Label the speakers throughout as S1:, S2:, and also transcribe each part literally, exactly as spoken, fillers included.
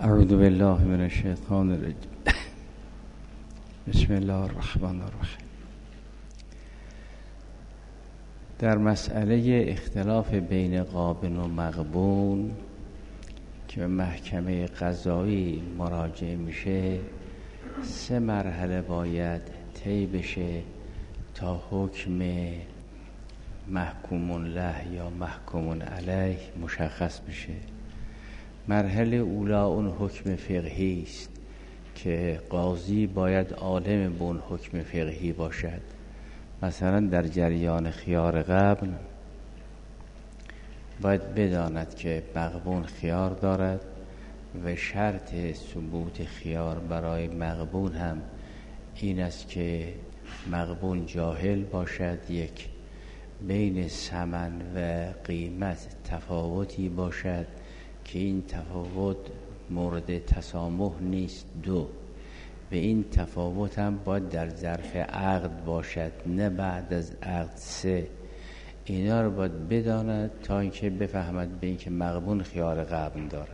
S1: اعوذ بالله من الشیطان الرجیم. بسم الله الرحمن الرحیم. در مسئله اختلاف بین قابن و مغبون که به محکمه قضایی مراجعه میشه، سه مرحله باید طی بشه تا حکم محکوم له یا محکوم علیه مشخص بشه. مرحله اولا اون حکم فقهی است که قاضی باید عالم به اون حکم فقهی باشد. مثلا در جریان خیار قبل باید بداند که مغبون خیار دارد و شرط ثبوت خیار برای مغبون هم این است که مغبون جاهل باشد، یک، بین ثمن و قیمت تفاوتی باشد که این تفاوت مورد تسامح نیست، دو، به این تفاوت هم باید در ظرف عقد باشد نه بعد از عقد، سه، اینا رو باید بداند تا اینکه بفهمد به اینکه مغبون خیار قبل دارد.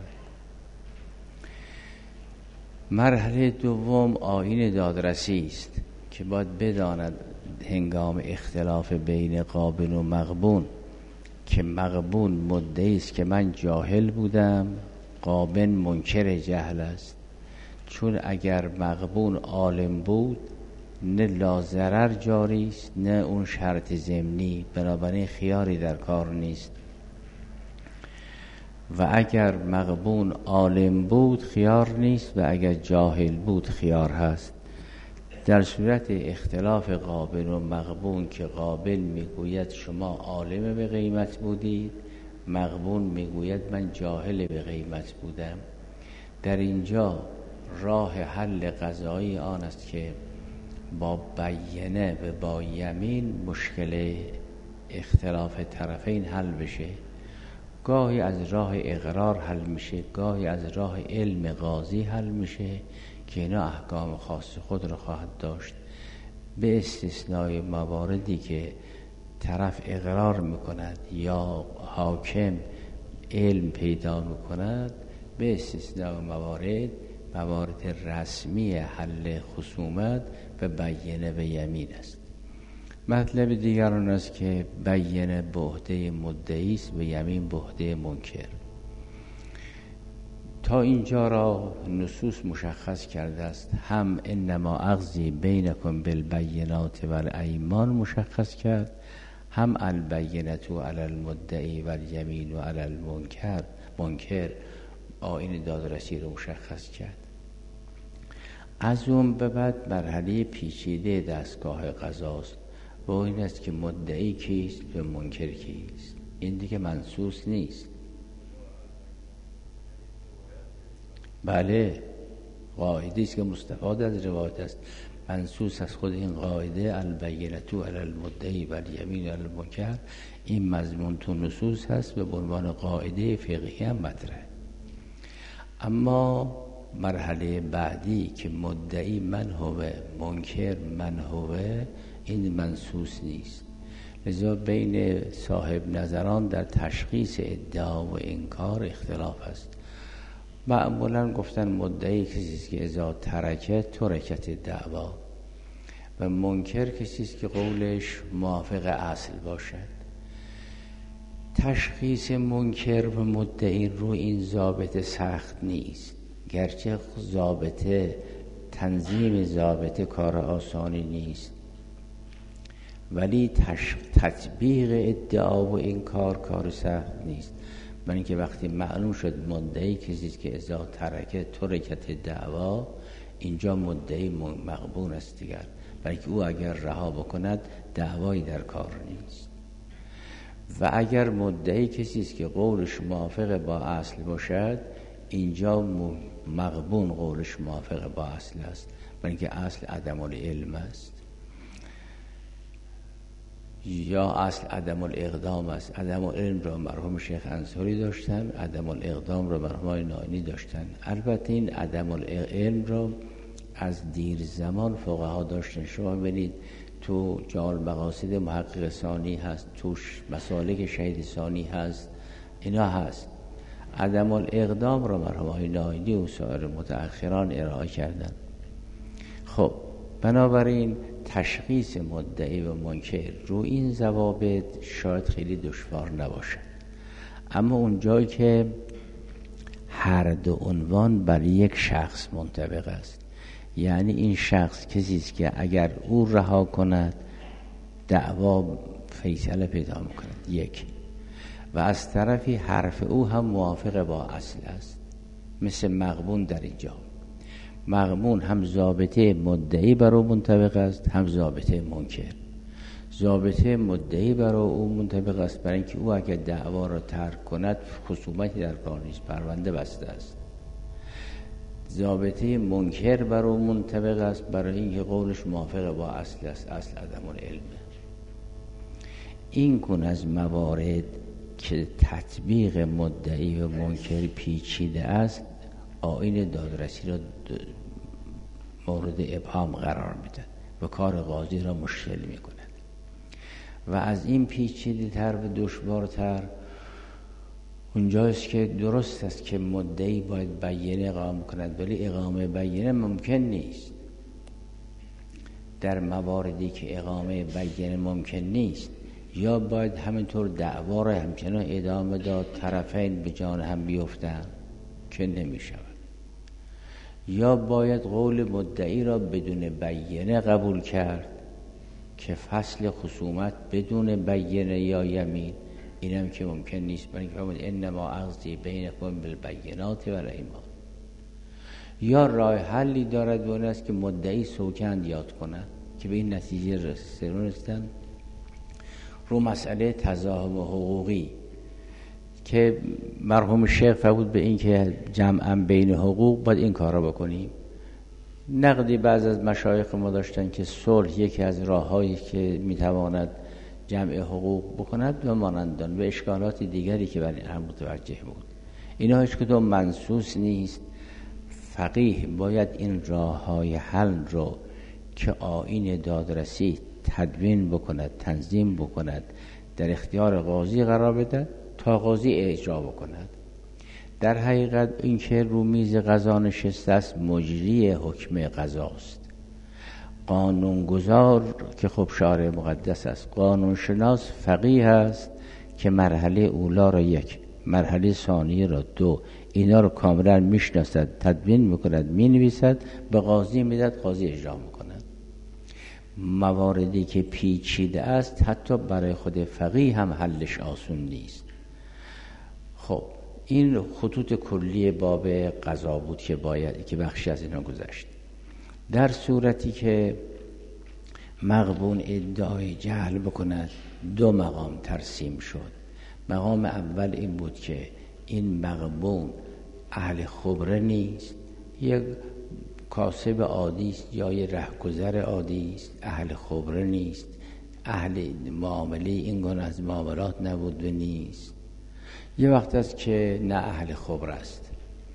S1: مرحله دوم آیین دادرسی است که باید بداند هنگام اختلاف بین قابن و مغبون که مغبون مدعی است که من جاهل بودم، قابن منکر جهل است. چون اگر مغبون عالم بود نه لاضرر جاری است نه اون شرط ضمنی، بنابراین خیاری در کار نیست. و اگر مغبون عالم بود خیار نیست و اگر جاهل بود خیار هست. در صورت اختلاف قابل و مغبون که قابل میگوید شما عالم به قیمت بودید، مغبون میگوید من جاهل به قیمت بودم، در اینجا راه حل قضایی آن است که با بینه و با یمین مشکل اختلاف طرفین حل بشه. گاهی از راه اقرار حل میشه، گاهی از راه علم قاضی حل میشه که اینا احکام خاص خود را خواهد داشت، به استثنای مواردی که طرف اقرار میکند یا حاکم علم پیدا میکند، به استثنای موارد موارد رسمی حل خصومت و بینه و یمین است. مطلب دیگر آن است که بینه به عهده مدعی است و یمین به عهده منکر. تا اینجا را نصوص مشخص کرده است، هم انما اقضی بینکم بالبینات والایمان مشخص کرد، هم البینة علی المدعی والیمین علی المنکر منکر آیین دادرسی رو مشخص کرد. از اون به بعد مرحله پیچیده دستگاه قضاست و این است که مدعی کیست و منکر کیست. این دیگه منصوص نیست. بله، قاعده است که مستفاد از روایت است، منصوص از خود این قاعده البینة علی المدعی والیمین علی المنکر. این مضمون تو نصوص هست و به عنوان قاعده فقهی هم مطرحه. اما مرحله بعدی که مدعی من هوه منکر من هوه، این منصوص نیست. لذا بین صاحب نظران در تشخیص ادعا و انکار اختلاف است. معمولا گفتن مدعی کسی است که اذا ترکه ترکت دعوا و منکر کسی است که قولش موافق اصل باشد. تشخیص منکر و مدعی رو این ضابطه سخت نیست، گرچه ضابطه تنظیم ضابطه کار آسانی نیست، ولی تش... تطبیق ادعا و انکار کار سخت نیست. من اینکه وقتی معلوم شد مدعی کسی است که اذا ترکه ترکت دعوا، اینجا مدعی مغبون است دیگر، بلکه او اگر رها بکند دعوایی در کار نیست. و اگر مدعی کسی است که قولش موافق با اصل باشد، اینجا مغبون قولش موافق با اصل است، بلکه اصل عدم العلم است یا اصل عدم الاقدام است. عدم العلم را مرحوم شیخ انصاری داشتن، عدم الاقدام را مرحوم نائینی داشتن. البته این عدم العلم را از دیر زمان فقها داشتن. شما ببینید تو جامع المقاصد محقق ثانی هست، توش مسالک شهید ثانی هست، اینا هست. عدم الاقدام را مرحوم آقای ناینی و سایر متأخران ارائه کردن. خب بنابراین تشخیص مدعی و منکر رو این ضوابط شاید خیلی دشوار نباشد، اما اون جایی که هر دو عنوان بر یک شخص منطبق است، یعنی این شخص کسی است که اگر او رها کند دعوا فیصله پیدا میکند، یک، و از طرفی حرف او هم موافق با اصل است، مثل مغبون در اینجا. مغبون هم ضابطه مدعی بر او منطبق است، هم ضابطه منکر. ضابطه مدعی بر او منطبق است برای اینکه او اگر دعوا را ترک کند خصومتی در کار نیست، پرونده بسته است. ضابطه منکر بر او منطبق است برای اینکه قولش موافق با اصل است، اصل عدم العلم. این گونه از موارد که تطبیق مدعی و منکر پیچیده است، آیین دادرسی را مورد ابهام قرار میدن و کار قاضی را مشکل میکند. و از این پیچیده تر و دشوارتر اونجاست که درست است که مدعی باید بیانیه اقامه کند، ولی اقامه بیانیه ممکن نیست. در مواردی که اقامه بیانیه ممکن نیست، یا باید همینطور دعوا را همچنان ادامه داد، طرفین به جان هم بیفتن که نمی شود، یا باید قول مدعی را بدون بیانیه قبول کرد که فصل خصومت بدون بیانیه یا یمین، اینم که ممکن نیست، برای اینکه انما اقضی بینکم بالبینات و الایمان. یا راه حلی دارد و اون است که مدعی سوگند یاد کند که به این نتیجه رسیدن رو مسئله تضاهم حقوقی که مرحوم شیخ فرمود به این که جمعاً بین حقوق باید این کار را بکنیم. نقدی بعض از مشایخ ما داشتن که صلح یکی از راه‌هایی که میتواند جمع حقوق بکند و مانندان و اشکالات دیگری که برای هم متوجه بود. اینا هیچ کدوم منصوص نیست. فقیه باید این راه‌های حل رو که آیین دادرسی تدوین بکند، تنظیم بکند، در اختیار قاضی قرار بده تا قاضی اجرا بکند. در حقیقت این که رو میز قضا نشسته است مجری حکم قضاست، قانونگذار که خب شارع مقدس است، قانونشناس فقیه است که مرحله اولا را یک، مرحله ثانیه را دو، اینا رو کاملا میشناسد، تدوین میکند، مینویسد، به قاضی میدهد، قاضی اجرا میکند. مواردی که پیچیده است حتی برای خود فقیه هم حلش آسون نیست. خب این خطوط کلی باب قضا بود که باید که بخشی از اینا گذشت. در صورتی که مغبون ادعای جهل بکند، دو مقام ترسیم شد. مقام اول این بود که این مغبون اهل خبره نیست، یک کاسب عادی است یا یک رهگذر عادی است، اهل خبره نیست، اهل معامله این گونه از معاملات نبود و نیست. یه وقت است که نه اهل خبره است.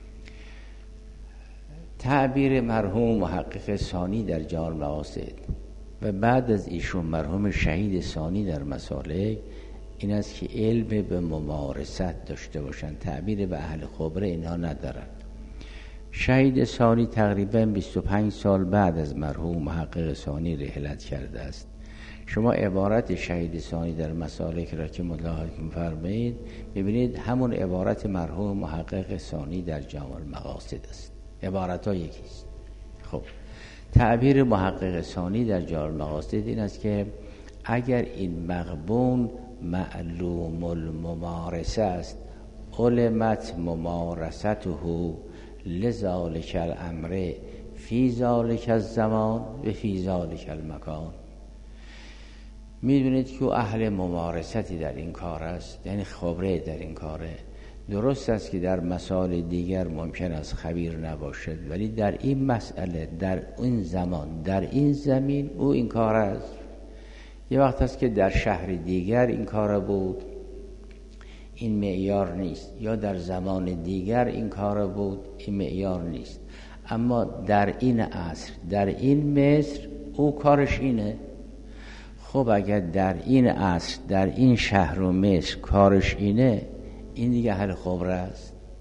S1: تعبیر مرحوم محقق ثانی در جامع المقاصد و بعد از ایشون مرحوم شهید ثانی در مسالک این است که علم به ممارست داشته باشند. تعبیر به اهل خبره اینها ندارند. شهید ثانی تقریبا بیست و پنج سال بعد از مرحوم محقق ثانی رحلت کرده است. شما عبارت شهید ثانی در مسالک را که ملاحظه می‌فرمایید ببینید همون عبارت مرحوم محقق ثانی در جامع المقاصد است. عبارت ها یکیست. خب تعبیر محقق ثانی در جامع المقاصد این است که اگر این مغبون معلوم الممارسه است، علمت ممارسته لذالک الامر فی ذالک الزمان و فی ذالک المکان. میدونید که اهل ممارستی در این کار است، یعنی خبره در این کاره. درست است که در مسائل دیگر ممکن است خبیر نباشد، ولی در این مسئله، در این زمان، در این زمین او این کار است. یه وقت است که در شهر دیگر این کار بود، این معیار نیست، یا در زمان دیگر این کار بود، این معیار نیست. اما در این عصر، در این مصر او کارش اینه. خب اگر در این عصر، در این شهر و مصر کارش اینه، این دیگه اهل خبره است.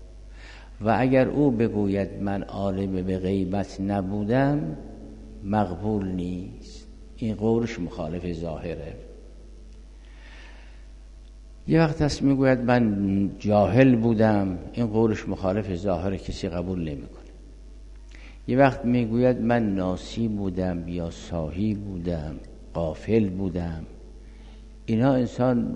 S1: و اگر او بگوید من عالم به غیبت نبودم مقبول نیست. این قولش مخالف ظاهره. یه وقت هست میگوید من جاهل بودم، این قولش مخالف ظاهره، کسی قبول نمیکنه. یه وقت میگوید من ناسی بودم یا ساهی بودم، غافل بودم، اینا انسان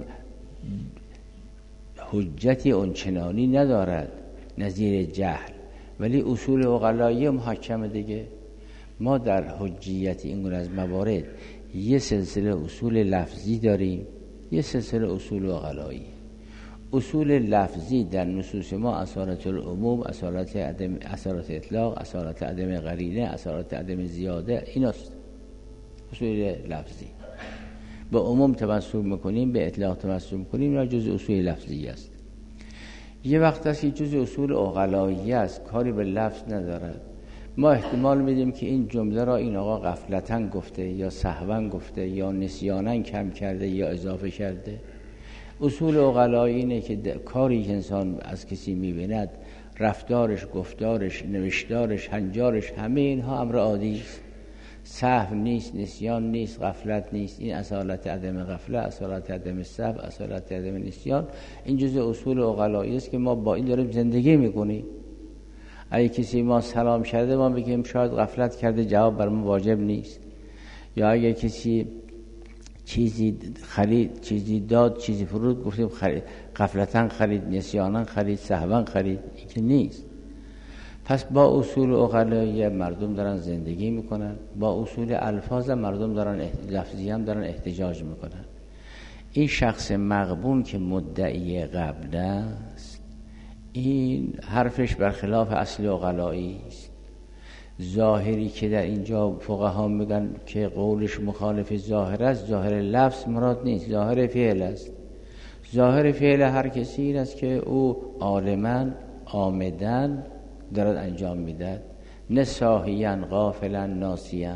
S1: حجتی اونچنانی ندارد نظیر جهل، ولی اصول عقلایی محکم دیگه. ما در حجیت این گونه از موارد یه سلسله اصول لفظی داریم، یه سلسله اصول عقلایی. اصول لفظی در نصوص ما اصالت العموم، اصالت عدم، اصالت اطلاق، اصالت عدم قرینه، اصالت عدم زیاده، ایناست اصول لفظی. به عموم تمسک میکنیم، به اطلاق تمسک میکنیم، اینا جز اصول لفظی است. یه وقت هست که جز اصول عقلایی است، کاری به لفظ ندارد. ما احتمال میدیم که این جمله را این آقا غفلتاً گفته یا سهواً گفته یا نسیاناً کم کرده یا اضافه کرده. اصول عقلایی اینه که کاری که انسان از کسی میبیند، رفتارش، گفتارش، نوشتارش، هنجارش، همه اینها امر عادی است. سهو نیست، نسیان نیست، غفلت نیست. این اصالت عدم غفلت، اصالت عدم سهو، اصالت عدم نسیان، این جزء اصول عقلایی است که ما با این داریم زندگی میکنیم. اگه کسی ما سلام کرده ما بگیم شاید غفلت کرده، جواب بر ما واجب نیست. یا اگه کسی چیزی خرید، چیزی داد، چیزی فرود، گفتیم خرید، غفلتاً خرید، نسیاناً خرید، سهواً خرید، این که نیست. پس با اصول عقلایی مردم دارن زندگی میکنن، با اصول الفاظ مردم دارن لفظی هم دارن احتجاج میکنن. این شخص مغبون که مدعی قبل است، این حرفش برخلاف اصل عقلایی است. ظاهری که در اینجا فقها میگن که قولش مخالف ظاهر است، ظاهر لفظ مراد نیست، ظاهر فعل است. ظاهر فعل هر کسی این است که او عالماً عامداً دارد انجام میدهد، نه ساهیاً غافلاً ناسیاً.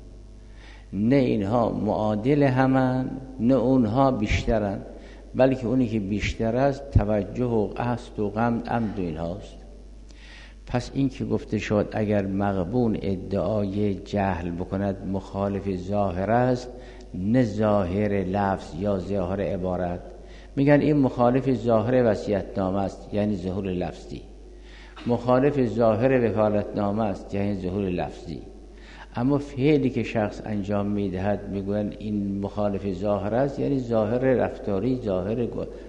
S1: نه اینها معادل همن نه اونها بیشترن، بلکه اونی که بیشتر است توجه و قصد و غمد عمد و اینهاست. پس این که گفته شد اگر مغبون ادعای جهل بکند مخالف ظاهر است، نه ظاهر لفظ یا ظاهر عبارت. میگن این مخالف ظاهر وصیت‌نامه است، یعنی ظهور لفظی. مخالف ظاهر وکالتنامه است، یعنی ظهور لفظی. اما فعلی که شخص انجام میدهد میگوین این مخالف ظاهر است، یعنی ظاهر رفتاری، ظاهر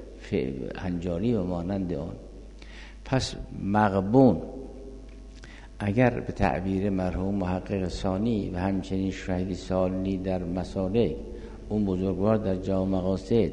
S1: هنجاری و مانند آن. پس مغبون اگر به تعبیر مرحوم محقق ثانی و همچنین شهید سالنی در مسالک، اون بزرگوار در جامع مقاصد،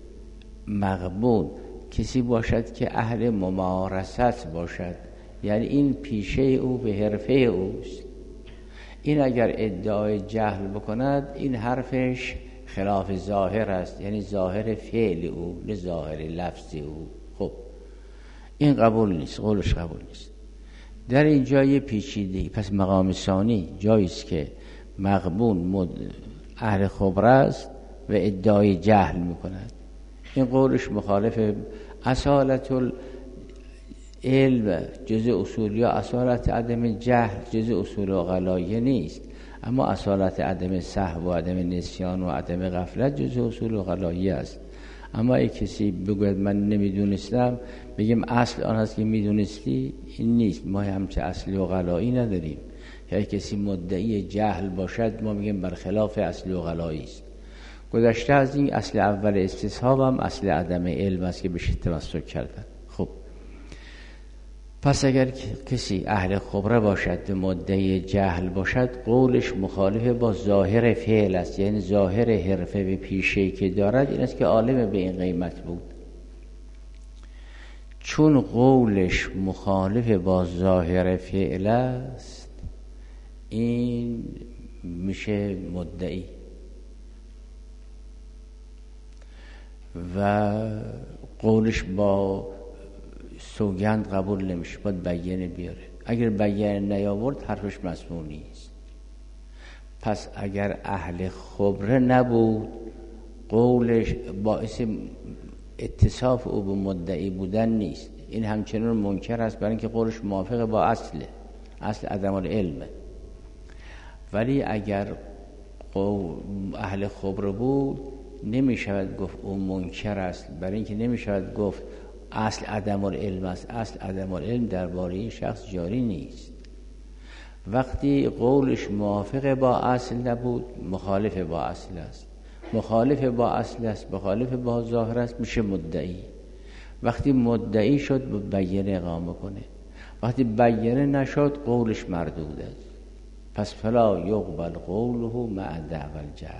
S1: مغبون کسی باشد که اهل ممارست باشد، یعنی این پیشه او به حرفه اوست. این اگر ادعای جهل بکند این حرفش خلاف ظاهر است، یعنی ظاهر فعل او نه ظاهر لفظ او. خب این قبول نیست، قولش قبول نیست. در این جای پیچیدگی. پس مقام ثانی جایی است که مغبون مد... اهل خبره است و ادعای جهل میکند، این قولش مخالف اصالت علم جزء اصول یا اصالت عدم جهل جزء اصول عقلایی نیست، اما اصالت عدم سهو و عدم نسیان و عدم غفلت جزء اصول عقلایی است. اما اگه کسی بگوید من نمیدونستم، بگیم اصل آن هست که میدونستی، این نیست. ما همچه اصل عقلایی نداریم. یا کسی مدعی جهل باشد ما میگیم برخلاف اصل عقلایی است. گذشته از این اصل اول استصحاب هم اصل عدم علم است که بهش تمسک کردن. خب پس اگر کسی اهل خبره باشد مدعی جهل باشد، قولش مخالف با ظاهر فعل است، یعنی ظاهر حرفه به پیشه‌ای که دارد این است که عالم به این قیمت بود. چون قولش مخالف با ظاهر فعل است، این میشه مدعی و قولش با سوگند قبول نمیشه، باید بیانه بیاره. اگر بیانه نیاورد حرفش مسموع نیست. پس اگر اهل خبره نبود، قولش باعث اتصاف او به مدعی بودن نیست. این همچنان منکر است، برای اینکه قولش موافق با اصله، اصل عدم العلمه. ولی اگر اهل خبر بود نمی شود گفت اون منکر است، برای اینکه نمی شود گفت اصل عدم العلم است. اصل عدم العلم درباره این شخص جاری نیست. وقتی قولش موافق با اصل نبود مخالف با اصل است، مخالف با اصل است، مخالف با ظاهر است، میشه مدعی. وقتی مدعی شد بیانه اقامه کنه، وقتی بیانه نشد قولش مردود است. پس فلا یقبل قوله مع دعوی الجهل.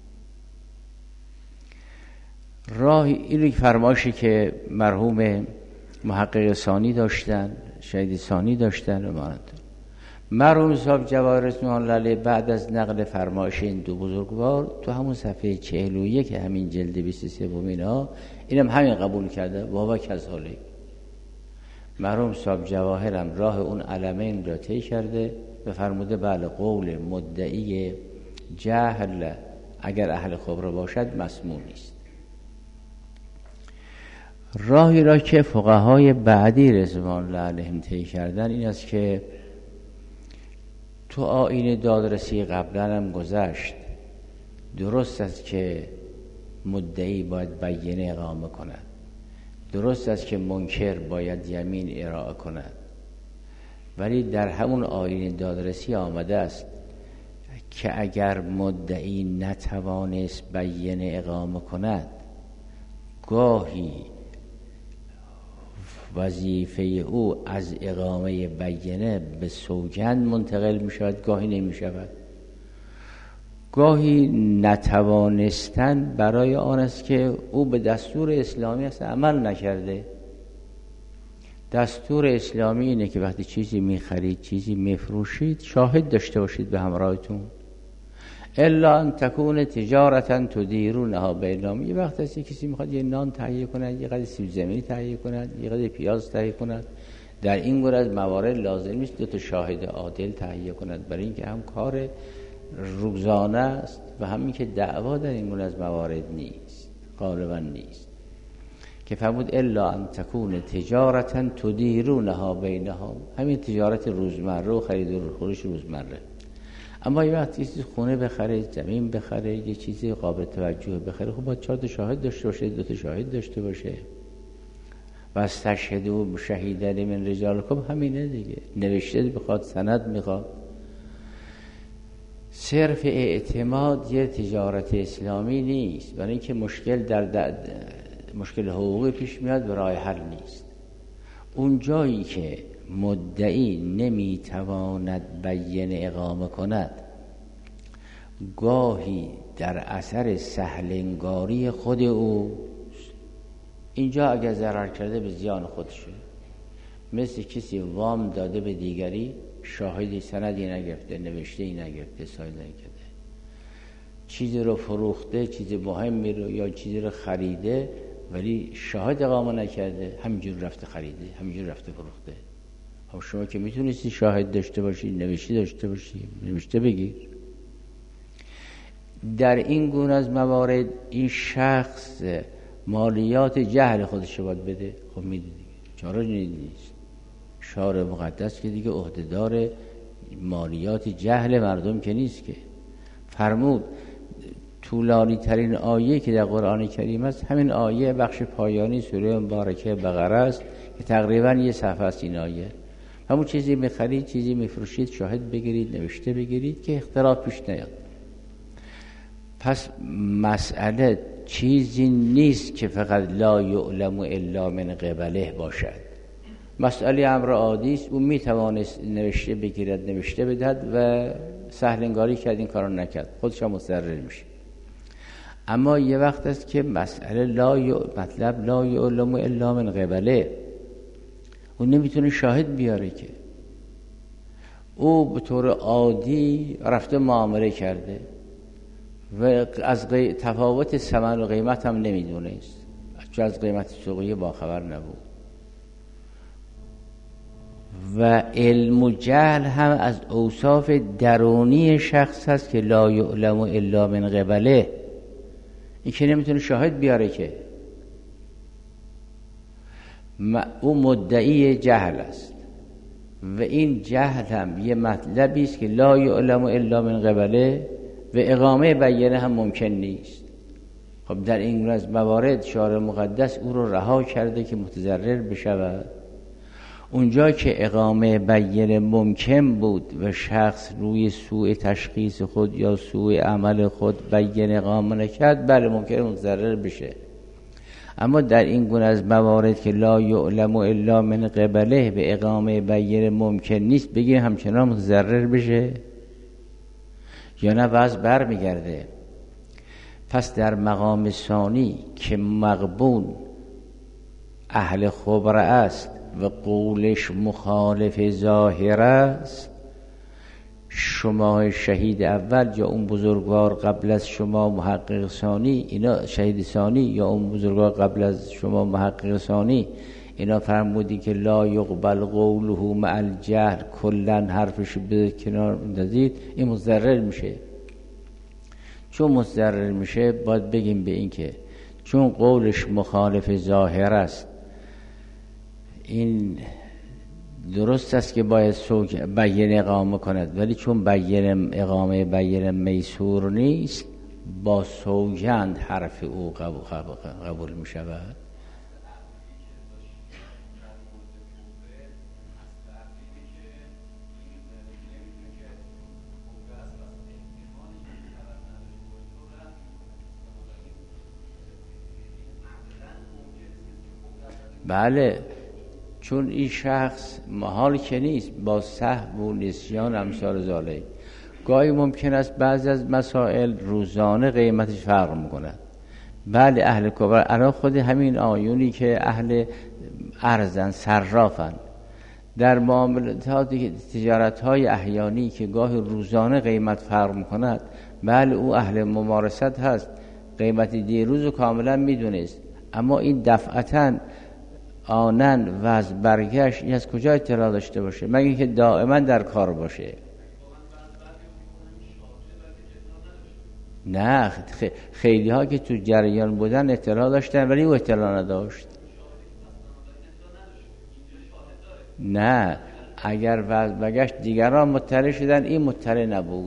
S1: راه این فرمایشی که مرحوم محقق ثانی داشتن، شهید ثانی داشتن و مانند مرحوم صاحب جواهر رسول الله علیه بعد از نقل فرمایش این دو بزرگوار تو همون صفحه چهل و یک همین جلد بیست و سه اینا اینم همین قبول کرده و کذالک. مرحوم صاحب جواهر هم راه اون علمین را طی کرده و فرموده بله قول مدعی جهل اگر اهل خبره باشد مسموع نیست. راهی را که فقهای بعدی رضوان الله علیهم طی کردن این است که تو آیین دادرسی قبلا هم گذشت، درست است که مدعی باید بیانه اقامه کند، درست است که منکر باید یمین ارائه کند، ولی در همون آیین دادرسی آمده است که اگر مدعی نتوانست بیانه اقامه کند گاهی وظیفه او از اقامه بیانه به سوگند منتقل می شود، گاهی نمی شود. گاهی نتوانستن برای آن است که او به دستور اسلامی است عمل نکرده. دستور اسلامی اینه که وقتی چیزی می خرید، چیزی می فروشید، شاهد داشته باشید به همراهتون. الا ان تکون تجارتا تدیرونها بینکم. یه وقت هست کسی میخواد یه نان تهیه کند، یه قدر سیب زمینی تهیه کند، یه قدر پیاز تهیه کند، در این گونه از موارد لازم نیست دو تا شاهد عادل تهیه کند، برای اینکه هم کار روزانه است و همین که دعوا در این گونه از موارد نیست، غالبا نیست. که فرمود الا ان تکون تجارتا تدیرونها بینهم، همین تجارت روزمره و خرید و فروش روزمره. اما یه وقت چیزی خونه بخره، زمین بخره، یه چیزی قابل توجه بخره، خب باید چهار تا شاهد داشته باشه، دو تا شاهد داشته باشه. و استشهدوا شهیدین من رجالکم، همینه دیگه، نوشته بخواد، سند میخواد. صرف اعتماد یه تجارت اسلامی نیست، برای اینکه مشکل در, در مشکل حقوقی پیش میاد و راه حل نیست. اون جایی که مدعی نمیتواند بیانه اقامه کند، گاهی در اثر سهلنگاری خود او، اینجا اگر ضرر کرده به زیان خودشه، مثل کسی وام داده به دیگری، شاهدی سندی نگرفته، نوشته‌ای نگرفته، سایه نکرده، چیزی رو فروخته، چیزی مهمی رو یا چیزی رو خریده ولی شاهد اقامه نکرده، همینجور رفته خریده، همینجور رفته فروخته. خب شما که میتونستی شاهد داشته باشی، نوشته داشته باشی، نوشته بگیر. در این گونه از موارد این شخص مالیات جهل خودش باید بده. خب میده دیگه، چاره نیست. شارع مقدس که دیگه عهدهدار مالیات جهل مردم که نیست که. فرمود طولانی ترین آیه که در قرآن کریم است همین آیه بخش پایانی سوره مبارکه بقره است که تقریبا یه صفحه است. این آیه همون چیزی میخرید، چیزی میفروشید، شاهد بگیرید، نوشته بگیرید که اختلاف پیش نیاد. پس مسئله چیزی نیست که فقط لا یعلم الا من قبله باشد. مسئله امر عادی است، او میتوانست نوشته بگیرد، نوشته بدهد و سهلنگاری کرد، این کارو نکرد، خودش هم مضطر میشه. اما یه وقت است که مسئله لا ی... مطلب لا یعلم الا من قبله، او نمیتونه شاهد بیاره که او به طور عادی رفته معامله کرده و از غی... تفاوت ثمن و قیمت هم نمیدونست، چون از قیمت سوقی باخبر نبود. و علم و جهل هم از اوصاف درونی شخص هست که لا یعلم الا من قبله، این که نمیتونه شاهد بیاره که. او مدعی جهل است و این جهل هم یه مطلبی است که لا یعلم الا من قبله و اقامه بیانه هم ممکن نیست. خب در این از موارد شارع مقدس او رو رها کرده که متضرر بشود. اونجا که اقامه بیانه ممکن بود و شخص روی سوء تشخیص خود یا سوء عمل خود بیانه اقامه نکرد، بله ممکنه متضرر بشه. اما در این گونه از موارد که لا یعلم الا من قبله و اقامه بیانه ممکن نیست، بگیم همچنان متضرر بشه یا نه وضع بر میگرده. پس در مقام ثانی که مغبون اهل خبره است و قولش مخالف ظاهر است، شما شهید اول یا اون بزرگوار قبل از شما محقق ثانی، اینا شهید ثانی یا اون بزرگوار قبل از شما محقق ثانی، اینا فرمودی که لا یقبل قوله مع الجهل، کلن حرفش به کنار اندازید، این مضرر میشه. چون مضرر میشه باید بگیم به این که چون قولش مخالف ظاهر است، این درست است که باید سوگ بیان اقامه کند، ولی چون بیان اقامه بیان میسور نیست، با سوگند حرف او قبول, قبول می شود. بله، چون این شخص محال که نیست با سهو و نسیان امثال ذالک. گاهی ممکن است بعضی از مسائل روزانه قیمتش فرق میکنه. بله اهل کبر الان خود همین آیونی که اهل ارزن صرافن در معاملات تجارت های احیانی که گاهی روزانه قیمت فرق میکند، بله او اهل ممارست هست، قیمت دیروز رو کاملا میدونست، اما این دفعتاً آنن و از برگشت این از کجا اطلاع داشته باشه؟ مگه که دائما در کار باشه. نه، خیلی ها که تو جریان بودن اطلاع داشتن ولی او اطلاع نداشت. نه، اگر وضع برگشت دیگران مطلع شدن، این مطلع نبود.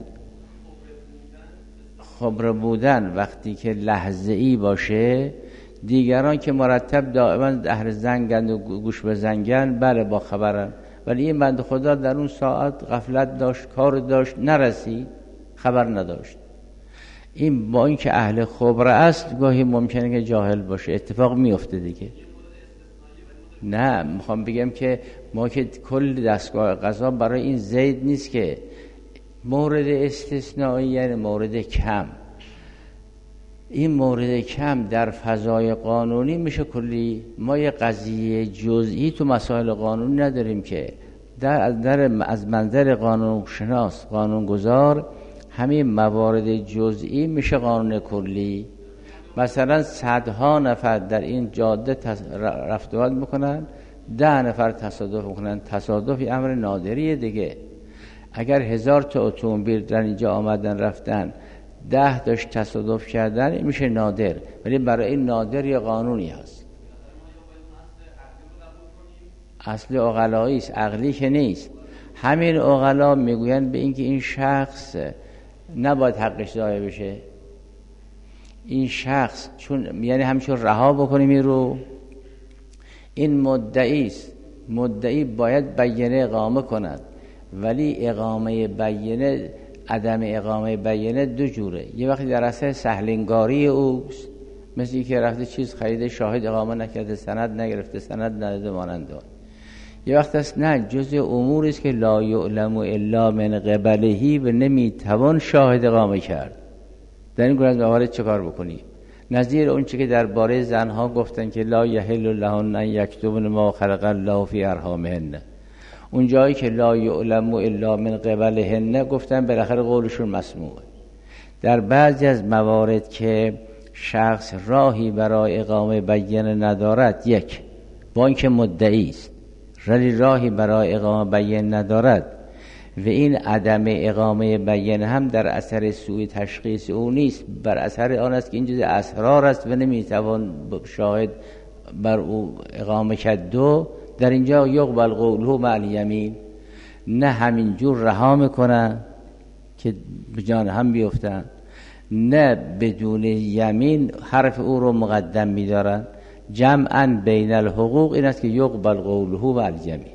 S1: خبر بودن وقتی که لحظه ای باشه، دیگران که مرتب دائما اهل زنگند و گوش به زنگن، بله با خبرن، ولی این بنده خدا در اون ساعت غفلت داشت، کار داشت، نرسید، خبر نداشت. این با این که اهل خبره است گاهی ممکنه که جاهل باشه، اتفاق میفته دیگه. نه، میخوام بگم که ما که کل دستگاه قضا برای این زید نیست که مورد استثنایی، یعنی مورد کم. این مورد کم در فضای قانونی میشه کلی. ما یه قضیه جزئی تو مسائل قانونی نداریم که در, در از منظر قانون شناس، قانون گذار، همین موارد جزئی میشه قانون کلی. مثلا صدها نفر در این جاده تص... رفت و آمد میکنن، ده نفر تصادف میکنن. تصادفی امر نادریه دیگه. اگر هزار تا اتومبیل در اینجا آمدن رفتن، ده داشت تصادف کردن، این میشه نادر، ولی برای این نادر یه قانونی هست. اصل عقلایی است، عقلی که نیست. همین عقلا میگوین به اینکه این شخص نباید حقش ضایع بشه. این شخص چون یعنی همچون رها بکنیم این رو، این مدعی است، مدعی باید بیانه اقامه کند، ولی اقامه بیانه، عدم اقامه بیانه دو جوره. یه وقتی در اثر سهلنگاری اوست، مثل که رفته چیز خریده، شاهد اقامه نکرده، سند نگرفته، سند نداده، مانند آن. یه وقت است نه، جزء اموری است که لا یعلم الا من قبله و نمیتوان شاهد اقامه کرد. در این گونه از موارد چه کار بکنی؟ نظیر اون چی که درباره زنها گفتن که لا یحل لهن ان یکتمن ما خلق الله فی ارحامهن، اون جایی که لا یعلم الا من قبلهن گفتن بالاخره قولشون مسموعه. در بعضی از موارد که شخص راهی برای اقامه بیانه ندارد، یک با اینکه مدعی است ولی راهی برای اقامه بیانه ندارد و این عدم اقامه بیانه هم در اثر سوء تشخیص او نیست، بر اثر آن است که این جز اسرار است و نمیتوان شاهد بر او اقامه کرد دو، در اینجا یقبل قوله مع الیمین، نه همینجور رها میکنن که به جان هم بیفتن، نه بدون یمین حرف او رو مقدم میدارن. جمعا بین الحقوق این است که یقبل قوله مع الیمین.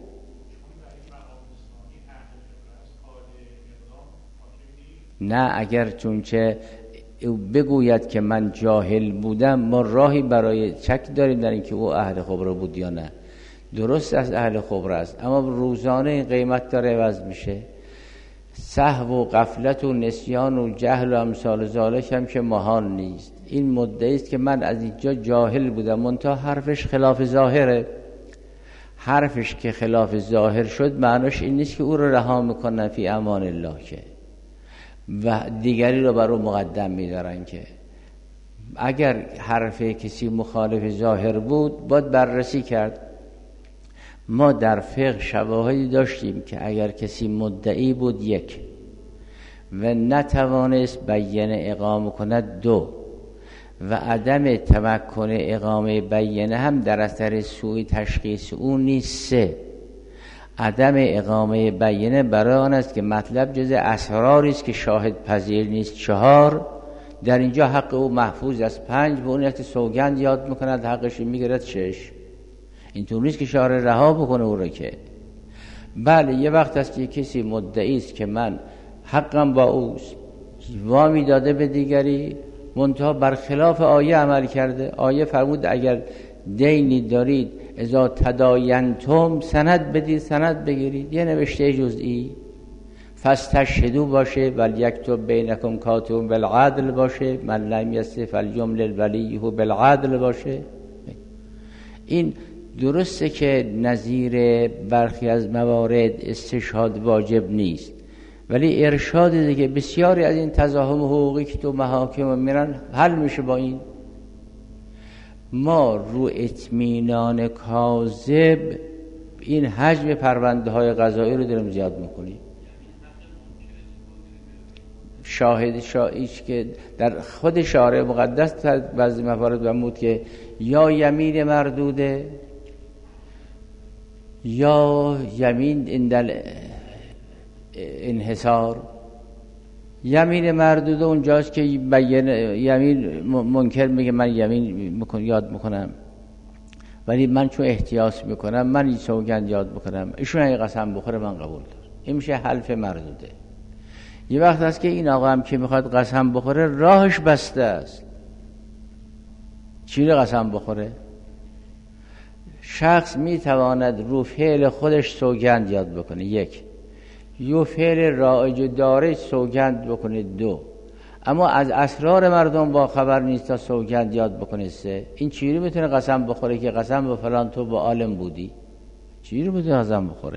S1: نه اگر چونچه بگوید که من جاهل بودم، ما راهی برای شک داریم در اینکه او اهل خبره بود یا نه. درست از اهل خبره است، اما روزانه این قیمت داره عوض میشه. سهو و غفلت و نسیان و جهل و امثال ذالک هم که محال نیست. این مدعی است که من از اینجا جاهل بودم، منتها حرفش خلاف ظاهره. حرفش که خلاف ظاهر شد معناش این نیست که او رو رها میکنن فی امان الله که و دیگری رو بر او مقدم می‌دارن. که اگر حرف کسی مخالف ظاهر بود باید بررسی کرد. ما در فقه شواهدی داشتیم که اگر کسی مدعی بود یک و نتوانست بیانه اقامه کند دو و عدم تمکن اقامه بیانه هم در اثر سوء تشخیص او نیست سه، عدم اقامه بیانه برای آن است که مطلب جز اسراری است که شاهد پذیر نیست چهار، در اینجا حق او محفوظ است پنج، به اون است سوگند یاد میکند حقش میگیرد شش. اینطور نیست که شارع رها بکنه او را که. بله یه وقت است که کسی مدعی است که من حقم با اوست، وامی داده به دیگری، منتها برخلاف آیه عمل کرده. آیه فرمود اگر دینی دارید اذا تداینتم سند بدید، سند بگیرید، یه نوشته جزئی فاستشهدوا باشه، ولیکتب بینکم کاتب بالعدل باشه، من لم یستطع فلیملل ولیه بالعدل باشه. این درسته که نظیر برخی از موارد استشهاد واجب نیست، ولی ارشاد دیگه بسیاری از این تزاحم حقوقی که تو محاکم میرن حل میشه با این. ما رو اطمینان کاذب این حجم پرونده های قضایی رو داریم زیاد میکنیم. شاهد شایش که در خود شارع مقدس بعضی موارد فرمود که یا یمین مردوده یا یمین اندل انحصار. یمین مردوده اونجاست که بیان یمین منکر میگه من یمین میکن یاد میکنم، ولی من چون احتیاط میکنم من این سوگند یاد میکنم، ایشون اگه قسم بخوره من قبول دارم. این میشه حلف مردوده. یه وقت هست که این آقا هم که میخواد قسم بخوره راهش بسته است. چی رو قسم بخوره؟ شخص میتواند رو فعل خودش سوگند یاد بکنه یک، یو فعل رایج داره سوگند بکنه دو، اما از اسرار مردم با خبر نیست تا سوگند یاد بکنه سه. این چی رو میتونه قسم بخوره که قسم به فلان تو با عالم بودی؟ چی رو میتونه قسم بخوره؟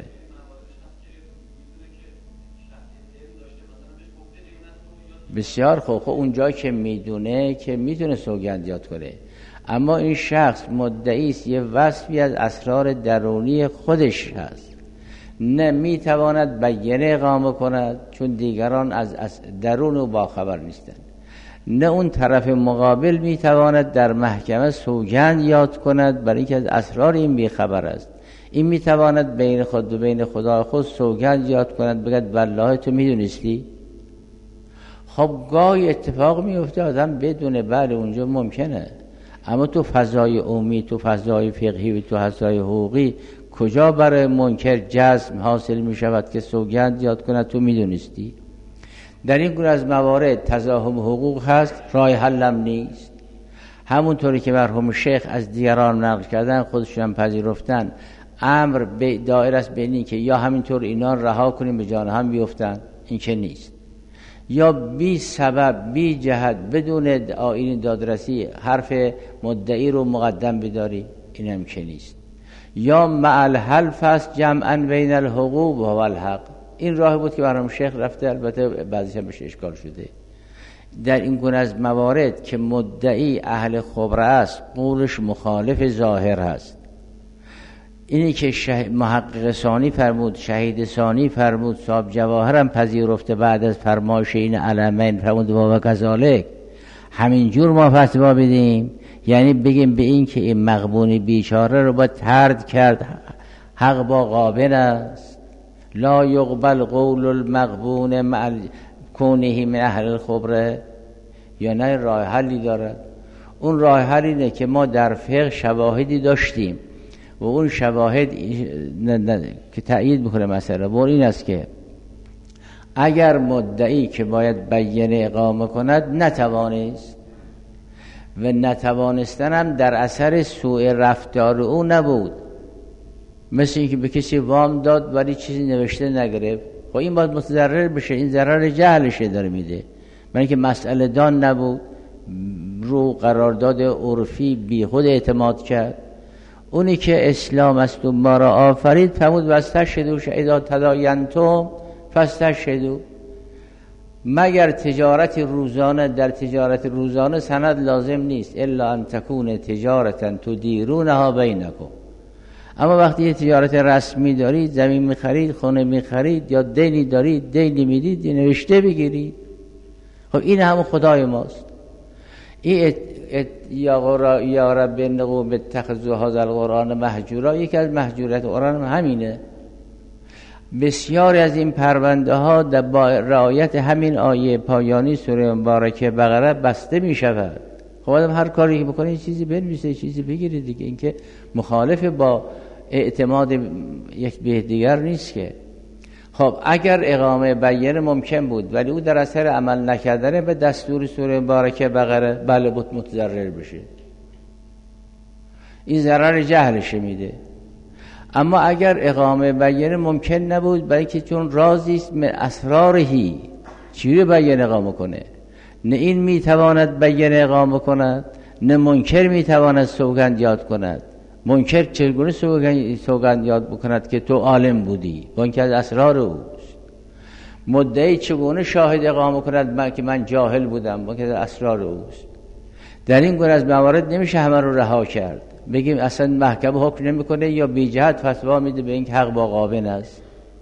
S1: بسیار خوب. خب اونجا که میدونه که میتونه سوگند یاد کنه، اما این شخص مدعی است یه وصفی از اسرار درونی خودش هست، نه میتواند بیانه اقامه کند چون دیگران از درون او باخبر نیستند، نه اون طرف مقابل میتواند در محکمه سوگند یاد کند برای اینکه از اسرار این بیخبر است. این میتواند بین خود و بین خدا خود سوگند یاد کند بگد والله تو میدونستی. خب گاهی اتفاق میفته آدم بدونه، بله اونجا ممکنه، اما تو فضای عمومی، تو فضای فقهی و تو فضای حقوقی کجا برای منکر جزم حاصل می شود که سوگند یاد کند تو میدونستی؟ در این گونه از موارد تزاحم حقوق هست، راه حلم نیست. همونطوری که مرحوم شیخ از دیگران نقل کردن خودشون پذیرفتن، امر به دایره است بین این که یا همینطور اینا رها کنیم به جان هم بیفتن، این که نیست، یا بی سبب بی جهت بدون آیین دادرسی حرف مدعی رو مقدم بداری، این هم که نیست. یا مع الحلف است جمعا بین الحقوق و الحق. این راه بود که برام شیخ رفته، البته بعضیش هم بهش اشکال شده. در این گونه از موارد که مدعی اهل خبره است، قولش مخالف ظاهر است، اینی که شه... محقق ثانی فرمود، شهید ثانی فرمود، صاحب جواهر هم پذیرفته بعد از فرمایش این علمین فرمود و کذالک، همین جور ما فتوا بدیم یعنی بگیم به این که این مغبون بیچاره رو باید طرد کرد، حق با غابن است. لا یقبل قول المغبون مع کونه من اهل الخبره. یا نه راه حلی دارد؟ اون راه حل اینه که ما در فقه شواهدی داشتیم و اون شواهد نه نه که تأیید بکنه مسئله و این است که اگر مدعی که باید بیانه اقامه کند نتوانست و نتوانستن هم در اثر سوء رفتار او نبود، مثل اینکه به کسی وام داد ولی چیزی نوشته نگرفت، خب این باید متضرر بشه، این ضرر جهلشه داره میده. من اینکه مسئله دان نبود، رو قرارداد عرفی بی خود اعتماد کرد. اونی که اسلام است و ما را آفرید فرمود واستشهدوا اذا تداینتم فاستشهدوا. مگر تجارت روزانه، در تجارت روزانه سند لازم نیست، الا ان تکون تجارتا تدیرونها بینکم. اما وقتی یه تجارت رسمی دارید، زمین میخرید، خونه میخرید یا دینی دارید، دینی میدید، نوشته بگیرید. خب این همون خدای ماست. این ات ات یا, یا رب انقوا باتخذوا هذا القرآن مهجورا، یکی از محجوریت قرآن همینه. بسیاری از این پرونده ها با رعایت همین آیه پایانی سوره مبارکه بقره بسته می شود. خب آدم هر کاری که بکنه چیزی بنویسه، چیزی بگیره دیگه. این که مخالف با اعتماد یک به دیگر نیست که. خب اگر اقامه بیانه ممکن بود ولی او در اثر عمل نکردن به دستور سوره مبارکه بقره، بله بود متضرر بشه، این ضرر جهلش میده. اما اگر اقامه بیانه ممکن نبود، برای که چون رازی است من اسرارهی، چیزی بیانه اقامه کنه؟ نه این میتواند بیانه اقامه کند، نه منکر میتواند سوگند یاد کند. منکر چگونه سوگند یاد بکند که تو عالم بودی؟ با اینکه از اسرار اوست. مدعی چگونه شاهد اقامه کند من که من جاهل بودم؟ با اینکه از اسرار اوست. در این گونه از موارد نمیشه همه رو رها کرد، بگیم اصلا محکمه حکم نمیکنه یا بی جهت فتوا میده به اینکه حق با غابن است.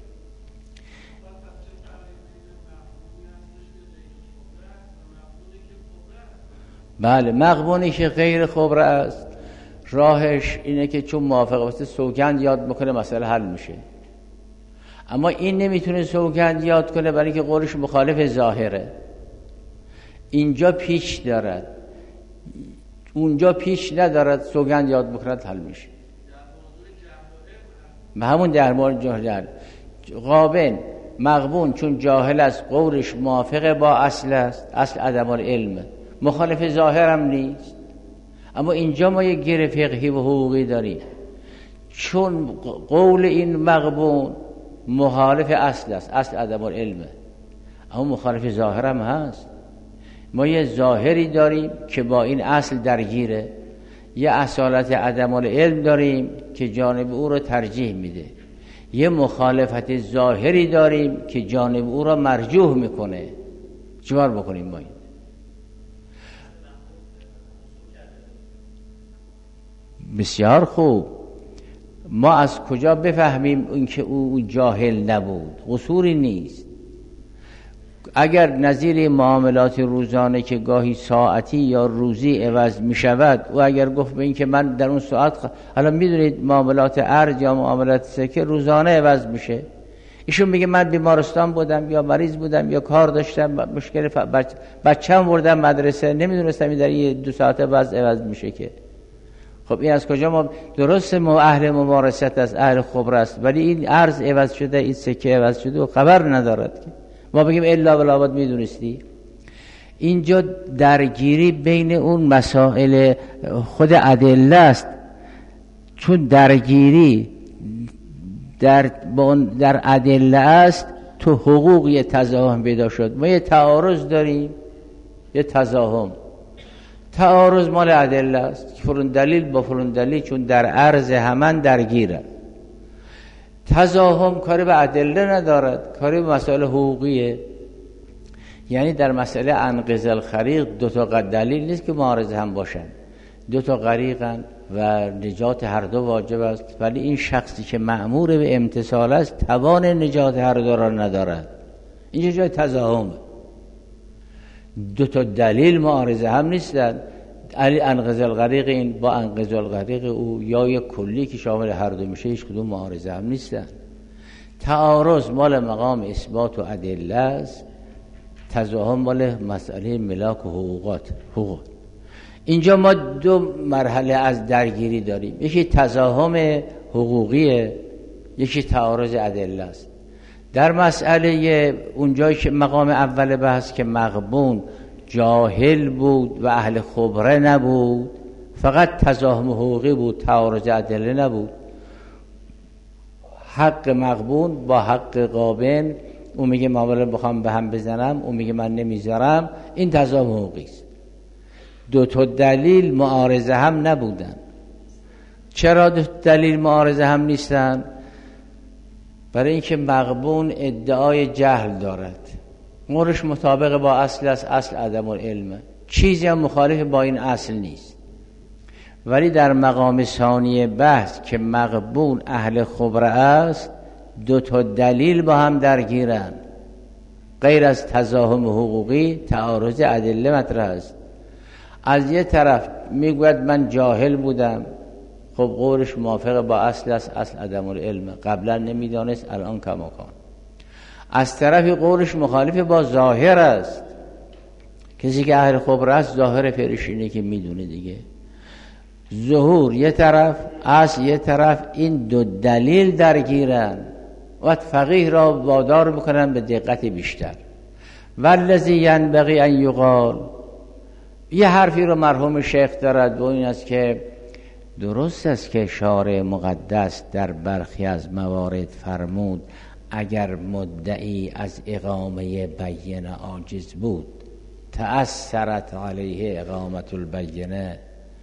S1: بله، مغبونی که غیر خبره است راهش اینه که چون موافقت سوگند یاد بکنه مسئله حل میشه. اما این نمیتونه سوگند یاد کنه برای که قولش مخالف ظاهره، اینجا پیچ دارد اونجا پیچ ندارد، سوگند یاد بکند حل میشه. به همون در مورد جهل غابن مغبون چون جاهل است، قولش موافق با اصل است، اصل عدم العلم، مخالف ظاهر هم نیست. اما اینجا ما یک گره فقهی و حقوقی داریم، چون قول این مغبون مخالف اصل است، اصل عدم العلم، اما مخالف ظاهر هم هست. ما یه ظاهری داریم که با این اصل درگیره، یه اصالت عدم العلم داریم که جانب او رو ترجیح میده، یه مخالفت ظاهری داریم که جانب او رو مرجوح میکنه. چیکار بکنیم ما این؟ بسیار خوب. ما از کجا بفهمیم اینکه او جاهل نبود؟ قصوری نیست. اگر نظیر معاملات روزانه که گاهی ساعتی یا روزی عوض می شود، و اگر گفت به این که من در اون ساعت، حالا میدونید معاملات ارز یا معاملات سکه روزانه عوض میشه، ایشون میگه من بیمارستان بودم یا مریض بودم یا کار داشتم، مشکل بچ... بچه‌م بردم مدرسه، نمیدونستم این در یه دو ساعته بعد عوض میشه که. خب این از کجا؟ ما درست ما اهل ممارست است، اهل خبره است، ولی این ارز عوض شده، این سکه عوض شده و خبر ندارد که ما بگیم الا بلا بد میدونستی. اینجا درگیری بین اون مسائل خود ادله است، چون درگیری در در ادله است تو حقوق یه تضاهم پیدا شد. ما یه تعارض داریم، یه تضاهم. تعارض مال ادله است، فلان دلیل با فلان دلیل چون در عرض همان درگیره. تضاهم کاری به ادله ندارد، کاری به مسائل حقوقیه. یعنی در مسئله انقذ الخریق دو تا دلیل نیست که معارض هم باشن، دو تا غریقن و نجات هر دو واجب است، ولی این شخصی که مأمور به امتثال است توان نجات هر دو را ندارد. اینجا جای تضاهم، دو تا دلیل معارض هم نیستن. علی انقذ الغریق، این با انقذ الغریق او یا یک کلی که شامل هر دو میشه هیچ کدوم معارضه هم نیستن. تعارض مال مقام اثبات و ادله است، تزاحم مال مسئله ملاک و حقوقات حقوق. اینجا ما دو مرحله از درگیری داریم، یکی تزاحم حقوقیه، یکی تعارض ادله است. در مسئله اونجایی که مقام اول بحث که مغبون جاهل بود و اهل خبره نبود، فقط تزاحم حقوقی بود، تعارض ادله نبود. حق مغبون با حق غابن، اون میگه ما ولی بخوام به هم بزنم، اون میگه من نمیذارم، این تزاحم حقوقی است. دو تا دلیل معارضه هم نبودن. چرا دو دلیل معارضه هم نیستن؟ برای اینکه مغبون ادعای جهل دارد، امورش مطابق با اصل است، اصل عدم العلم، چیزی هم مخالف با این اصل نیست. ولی در مقام ثانی بحث که مغبون اهل خبره است، دو تا دلیل با هم درگیرن، غیر از تزاحم حقوقی تعارض ادله مطرح است. از یه طرف میگوید من جاهل بودم، خب قولش موافق با اصل است، اصل عدم العلم، قبلا نمیدانست الان کماکان. از طرفی قولش مخالف با ظاهر است، کسی که اهل خبره است ظاهر پیرشینه که میدونه دیگه. ظهور یه طرف، اصل یه طرف، این دو دلیل درگیرن و فقیه را وادار میکنن به دقت بیشتر. والذی ینبغی ان یقال، یه حرفی رو مرحوم شیخ دارد و این است که درست است که شارع مقدس در برخی از موارد فرمود اگر مدعی از اقامه بینه عاجز بود تأثرت علیه اقامت البینه،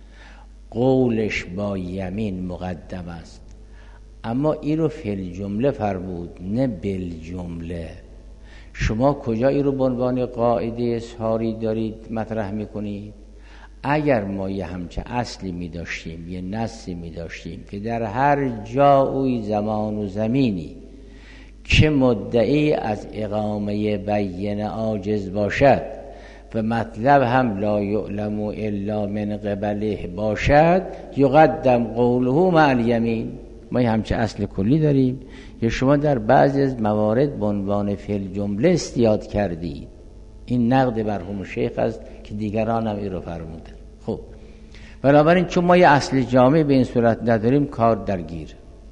S1: قولش با یمین مقدم است. اما این رو فی الجمله فرمود، نه بالجمله. شما کجا این رو به عنوان قاعده اظهاری دارید مطرح میکنید؟ اگر ما یه همچه اصلی می داشتیم، یه نصی می داشتیم که در هر جای زمان و زمینی که مدعی از اقامه بینه عاجز باشد و مطلب هم لا یعلم الا من قبله باشد، یقدم قوله مع الیمین. ما یه همچه اصل کلی داریم یا شما در بعضی از موارد به عنوان فعل جمله استیاد کردید؟ این نقد مرحوم شیخ است که دیگران هم این رو فرمودن. خب بنابراین چون ما یه اصل جامع به این صورت نداریم، کار درگیر.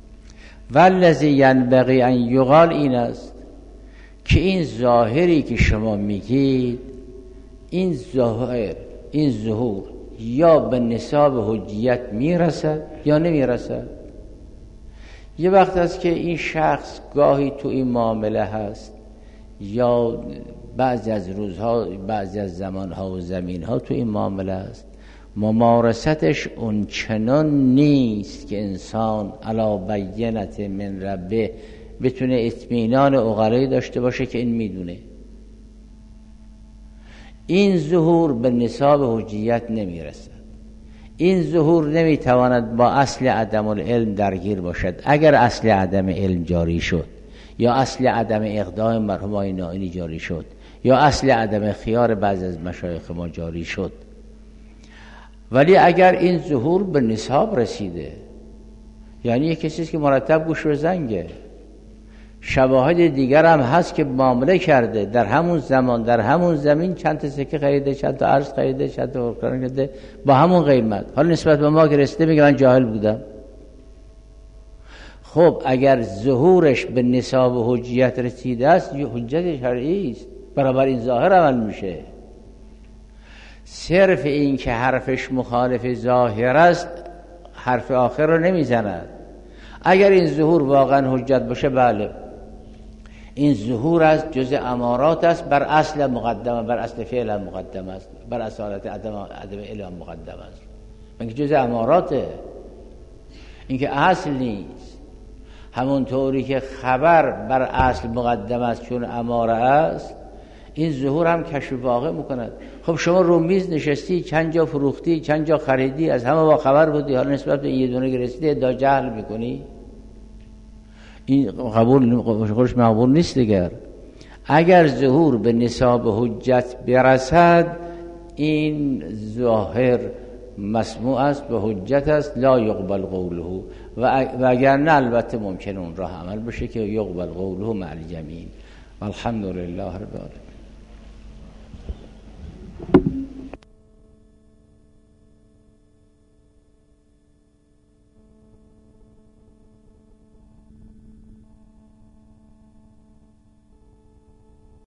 S1: والذی ینبغی ان یقال این است که این ظاهری که شما میگید، این ظاهر، این ظهور یا به نصاب حجیت میرسد یا نمیرسد. یه وقت است که این شخص گاهی تو این معامله هست، یا بعضی از روزها، بعضی از زمانها و زمینها تو این معامله است، ممارستش اون چنان نیست که انسان علی بینت من ربه بتونه اطمینان عقلایی داشته باشه که این میدونه. این ظهور به نصاب حجیت نمیرسد. این ظهور نمیتواند با اصل عدم العلم درگیر باشد. اگر اصل عدم علم جاری شد، یا اصل عدم اقدام مرحوم آقای نائینی جاری شد، یا اصل عدم خیار بعض از مشایخ ما جاری شد، ولی اگر این ظهور به نصاب رسیده، یعنی یک کسی که مرتب گوش و زنگه، شواهد دیگر هم هست که معامله کرده در همون زمان، در همون زمین، چند تا سکه خریده، چند تا ارز خریده، چند تا ارکان خریده با همون قیمت، حالا نسبت به ما که رسیده میگه من جاهل بودم. خب اگر ظهورش به نصاب حجیت رسیده است، یه حجت شرعی است، برابر این ظاهر عمل میشه. صرف این که حرفش مخالف ظاهر است حرف آخر رو نمیزند. اگر این ظهور واقعا حجت باشه، بله این ظهور از جزء امارات است، بر اصل مقدمه، بر اصل فعل مقدم است، بر اصالت عدم عدم علم مقدم است. اینکه جزء اماراته، اینکه اصل نیست. همون طوری که خبر بر اصل مقدم است چون اماره است، این ظهور هم کشف واقع میکند. خب شما رو میز نشستی، چند جا فروختی، چند جا خریدی، از همه با خبر بودی، حالا نسبت به این یه دونه که رسیده ادعا جهل میکنی، این قبول خودش مقبول نیست دیگر. اگر ظهور به نصاب حجت برسد، این ظاهر مسموع است به حجت است لا یقبل قوله و اگر نه البته ممکن اون راه عمل بشه که یقبل قوله مع الجميع. والحمد لله رب العالمین.